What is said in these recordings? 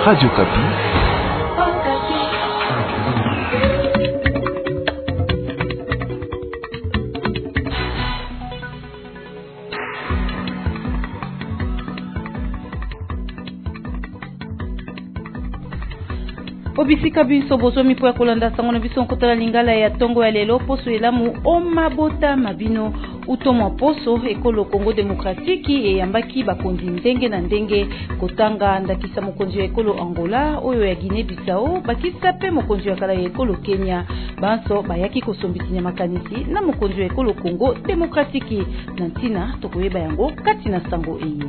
Radio Kapi. Obisika biso bozomi po ya kolanda sango na biso nkotala lingala ya tongo ya lelo poso elamu omabota mabino utomo poso ekolo Congo Demokratiki eyambaki bakonzi ndenge na ndenge kotanga ndakisa mokonzi ya ekolo Angola oyo ya Guinée Bissau bakisa pe mokonzi ya kala ya ekolo Kenya banso bayaki kosombitinya makanisi na mokonzi ya ekolo Congo Demokratiki na ntina tokoyeba yango kati na sango eye.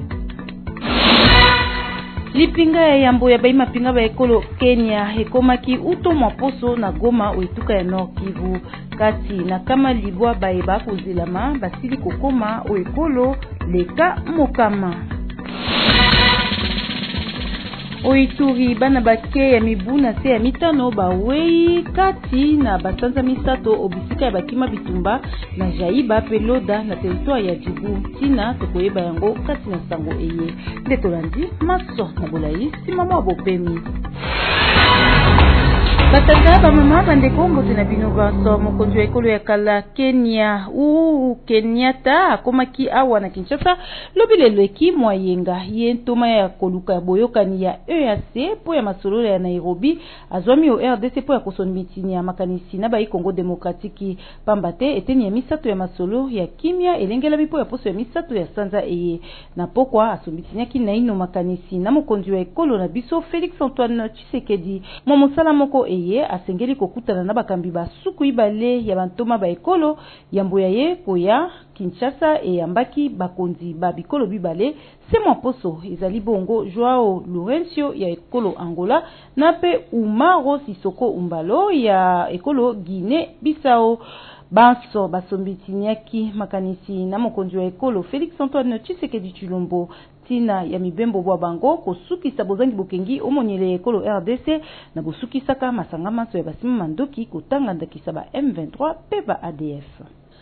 Lipinga ya yambo ya baima pinga ba ekolo Kenya ekomaki utomo poso na Goma oituka ya Nord Kivu kati na kama libwa baeba kozilama basili kokoma o ekolo leka mokama. Oituri bana bake ya mibuna se ya mitano bawei kati na basanza misato obisika ya bakima bitumba na jaiba peloda na territoire ya Djibu tina tokoyeba yango kati na sango eye ndetolandi maso na bolai simama bopemi batata ba mama bandeko mbote na bino baso mokonzi wa ekolo ya kala Kenya Kenyatta akomaki awa na Kinshasa lobilelo eki mwayenga ye ntoma ya koluka ya boyokani ya EAC po ya masolo ya Nairobi azwami o RDC po ya kosonmitini ya makanisi na bai Congo Demokratiki pambate eteni ya misato ya masolo ya kimia elengela bipo ya poso ya misato ya sanza eye na pokwa asonmitini ki naino makanisi na mokonzi wa ekolo na biso Félix Antoine Tshisekedi momosala moko eye asengeli kokutana na bakambi basuku ibale ya bantoma ba ekolo yambo ya ye koya Kinshasa eyambaki bakonzi ba bikolo bibale sema poso ezali bongo Joao Lourenço ya ekolo Angola na pe Umaro Sisoko Umbalo ya ekolo Guinée Bissau banso basombitinyaki makanisi na mokonzi wa ekolo Félix Antoine Tshisekedi Tshilombo tina ya mibembo bwa bango kosukisa bozangi bokengi omonyele ekolo RDC na bosukisaka masanga maso ya basima mandoki kotanga ndakisa ba M23 pe ba ADF.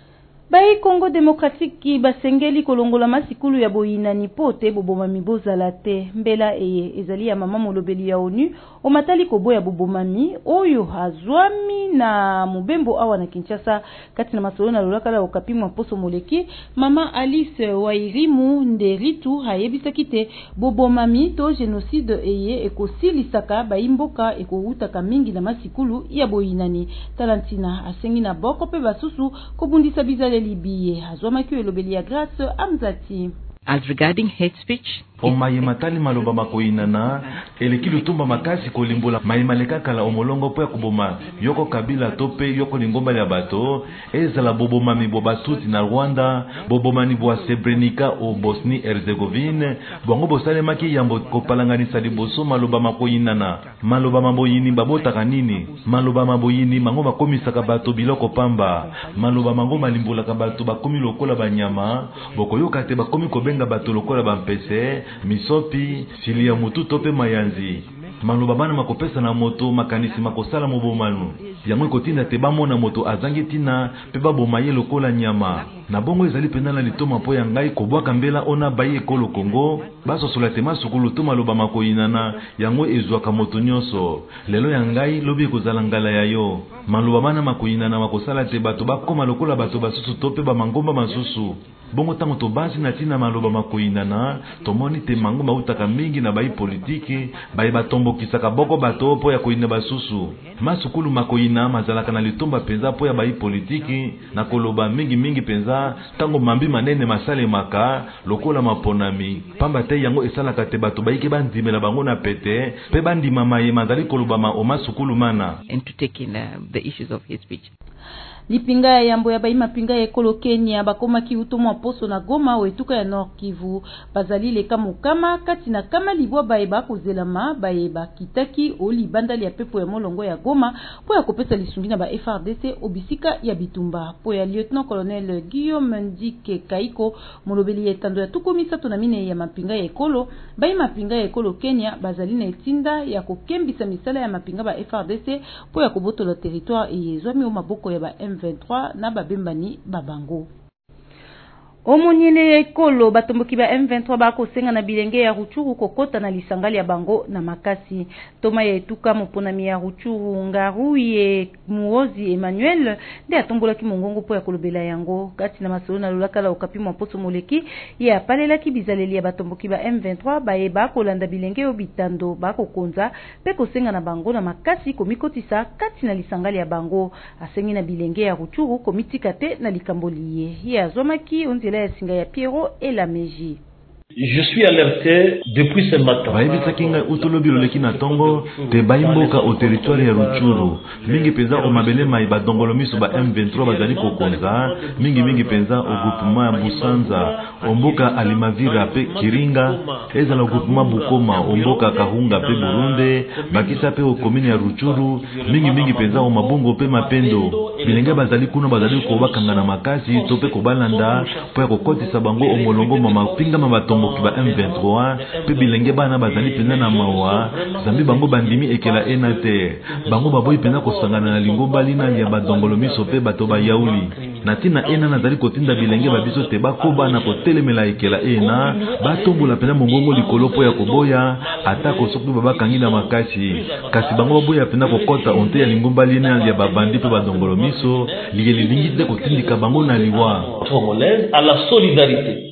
Bai Congo Demokratiki basengeli kolongola masikulu ya boyinani pote boboma mibozala te mbela eye ezali ya mama molobeli ya ONU omatali koboya bobomami oyo azwami na mubembo awa na Kinshasa kati na masolo na lolakala okapi mwa poso moleki mama Alice Wairimu Nderitu hayebisaki te bobomami to genocide eye ekosilisaka baimboka ekowutaka mingi na masikulu ya boyinani talantina asengi na boko pe basusu kobundisa bizale libiye azwamaki elobeli ya Grace Amzati. As regarding hate speech, omaye matali maloba makoinana eleki lutumba makasi kolimbola mayimaleka kala omolongo po ya kuboma yoko kabila tope yoko lingomba ya bato ezala bobomami bo batuti na Rwanda bobomani bo Srebrenica o Bosnie Herzegovine bongo bosalemaki yambo kopalanganisa liboso maloba makoinana maloba maboyini babotaka nini maloba maboyini mango bakomisaka bato biloko pamba maloba mango malimbolaka bato bakomi lokola banyama bokoyoka te bakomi kobenga bato lokola bampese misopi sili ya mutu tope mayanzi maloba bana makopesa na moto makanisi makosala mobomanu yango kotinda te bamona moto azangi tina pe babomaye lokola nyama na bongo ezali penana litoma po ya ngai kobwaka mbela ona baye ekolo Kongo basosola te masukulu to maloba makoinana yango ezwaka moto nyonso lelo ya ngai lobi kozala ngala ya yo maloba bana makoinana makosala te bato bakoma lokola bato basusu tope bamangomba masusu bongo tango to basi na tina maloba makoinana tomoni te mangomba utaka mingi na bai politiki bai batombokisaka boko bato po ya koina basusu masukulu makoina mazalaka na litomba penza po ya bai politiki na koloba mingi penza tango mambi manene masale maka lokola maponami pamba te yango esalaka te bato baike bandimela bango na pete pe bandima maye mazali koloba ma o masukulu mana and to take in the issues of hate speech. Lipinga ya yambo ya baima pinga ya ekolo Kenya bakomaki utomo poso na Goma wetuka ya Nord Kivu bazali leka mokama kati na kama libwa baeba kozelama baeba kitaki oli bandali ya pepo ya molongo ya Goma po ya kopesa lisungi na ba FRDC obisika ya bitumba po ya lieutenant colonel Guillaume Ndike Kaiko molobeli ya tando ya tukomisa to na mine ya mapinga ya ekolo baima pinga ya ekolo Kenya bazali na etinda ya kokembisa misala ya mapinga ba FRDC po ya kobotola territoire eyezwami o maboko ya ba M23 na babembani babango. Omonyele ya ekolo batomboki ba M23 bako senga na bilenge ya Ruchuru kokota na lisangali ya bango na makasi. Toma ya etuka moponami ya Ruchuru Ngaruye Muozi Emmanuel de atombolaki mongongo po ya kolobela yango kati na masolo na lolaka la Okapi Mposo Moleki ya palelaki bizaleli ya batomboki ba M23 baye bakolanda bilenge obitando bako konza pe kosenga na bango na makasi komikotisa kati na lisangali ya bango asengi na bilenge ya Ruchuru komitika te na likamboliye ya azomaki onzela ya singa ya Piero et la Meji. Je suis alerté depuis ce matin. Baibisaki ngai utolobi loleki na tongo te baimboka au territoire ya Ruchuru. Mingi penza o mabele mai badongolo miso ba M23 bazali kokonza, mingi penza au groupement ya Busanza, omboka Alimavira pe Kiringa, ezala au groupement Bukoma, omboka Kahunga pe Burundi, bakisa pe o commune ya Ruchuru, mingi penza o mabongo pe Mapendo. Bilenga bazali kuno bazali ko bakanga na makasi to pe ko balanda po ya kokotisa bango o molongo mama pinga mabatongo ki ba M23 pe bilenge bana bazali penza na mawa zambi bango bandimi ekela enate bango baboyi penza kosangana na lingomba lina ya badongolo miso pe bato ba yauli natina ena nazali kotinda bilenge babiso te bakoba na kotelemela ekela ena batombola penza mongongo likolo po ya koboya atako soki babakangi na makasi kasi bango baboya penza kokota onte ya lingomba lina ya babandi pe badongolo miso lilingi te kotindika bango na liwa congolaise à la solidarité.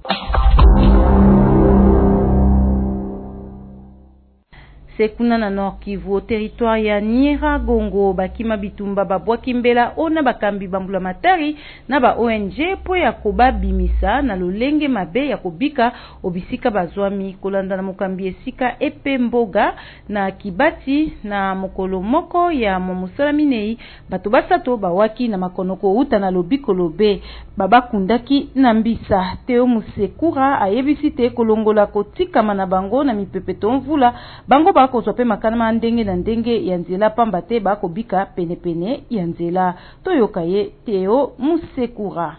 Sekuna na Nord Kivu, territoire ya Nyiragongo, bakima bitumba babwaki mbela ona bakambi bambula matari na ba ONG po ya koba bimisa na lolenge mabe ya kobika obisika bazwami kolanda na mokambi esika epe mboga na kibati na mokolo moko ya momusala minei bato basato bawaki na makonoko uta na lobiko lobe babakundaki na mbisa Teo Musekura ayebisite kolongola kotikama na bango na mipepeto mvula bango bakozwa pe makana ndenge na ndenge ya nzela pamba te bakobika penepene ya nzela toyoka ye Teo Musekura.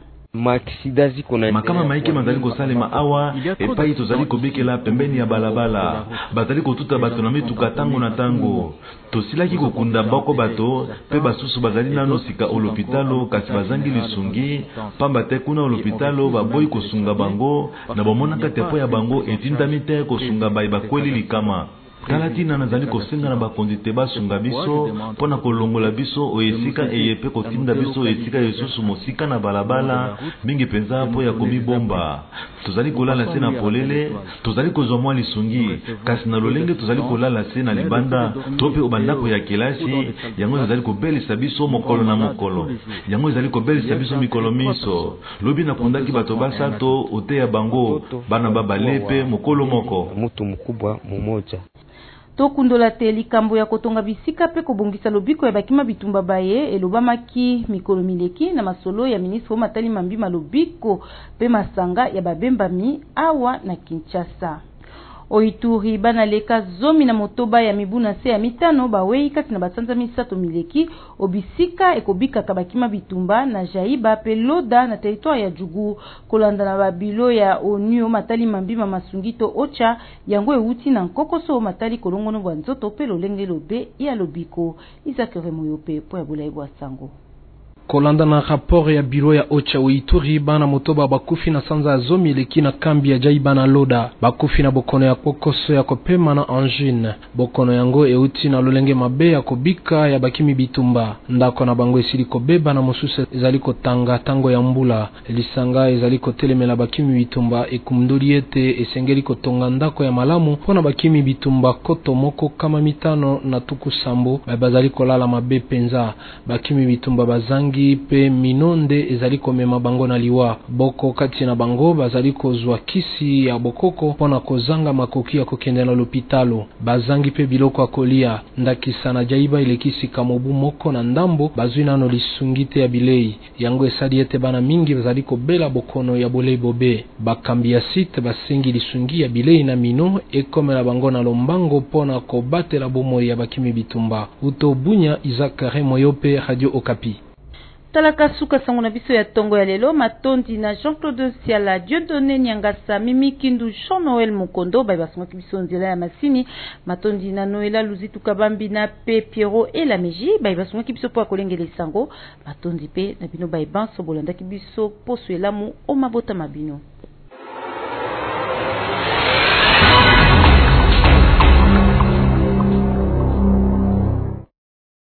Makama maike mazali kosalema awa epai tozali kobekela pembeni ya balabala bazali kotuta bato na mituka tango na tango tosilaki kokunda bako bato pe basusu bazali nano sika olopitalo kasi bazangi lisungi pamba te kuna olopitalo baboyi kosunga bango na bomonaka tepo ya bango etindami te kosunga bai bakweli likama Kalatina nazali kosenga na bakonzi te basunga biso pona kolongola biso oyesika eyepe kotinda biso esika yesusu mosika na balabala mingi penza po ya komibomba tozali kolala se na polele tozali kozwa mwa lisungi kasi na lolenge tozali kolala se na libanda to pe obandako ya kelasi yango ezali kobelisa biso mokolo na mokolo yango ezali kobelisa biso mikolo miso lobi na kundaki bato basato ote ya bango bana babalepe mokolo moko mutu mkubwa mmoja tokundola te likambo ya kotonga bisika pe kobongisa lobiko ya bakima bitumba baye elobamaki mikolo mileki na masolo ya ministre Matali Mambima lobiko pe masanga ya babembami awa na Kinshasa. Oituri bana leka zomi na motoba ya mibuna se ya mitano bawei kati na basanza misato mileki obisika ekobika kabakima bitumba na Jaiba pe Loda na territoire ya Jugu kolanda na babilo ya ONU Matali Mambima masungito ocha yango euti na nkokoso Matali kolongono bwa nzoto pe lolenge lobe ya lobiko Izakere Moyope po ya bulayi bwa sango. Kolanda na rapport ya biro ya Ocha Uituri bana motoba bakufi na sanza zomi leki na kambi ya Jaiba na Loda bakufi na bokono ya kokoso ya kopema na angine bokono yango euti na lolenge mabe ya kobika ya bakimi bitumba ndako na bango esili kobeba na mosusu ezali kotanga tango ya mbula lisanga ezali kotelemela bakimi bitumba ekumdoli ete esengeli kotonga ndako ya malamu pona bakimi bitumba koto moko kama mitano na tuku sambo bazali kolala mabe penza bakimi bitumba bazangi pe minonde ezali komema bango na liwa boko kati na bango bazali kozwa kisi ya bokoko pona kozanga makoki ya kokende na lopitalo bazangi pe biloko ya kolia ndakisa na Jaiba ile kisi kamobu moko na ndambo bazwi nano lisungite ya bilei yango esali ete bana mingi bazali kobela bokono ya bolei bobe bakambi ya site basengi lisungi ya bilei na mino ekomela bango na lombango pona kobatela bomoi ya bakimi bitumba uto bunya Izakare Moyope Radio Okapi. talaka suka sango na biso ya tongo ya lelo matondi na Jean-Claude Siala Dieudonné Nyangasa Mimi Kindu Jean-Noël Mukondo bai basonga biso nzela ya masini matondi na Noela Luzitu Kabambi na pe Pierrot et la Meji bai basonga biso po akolengela sango matondi pe na bino bai banso bolanda biso poso elamu o mabota mabino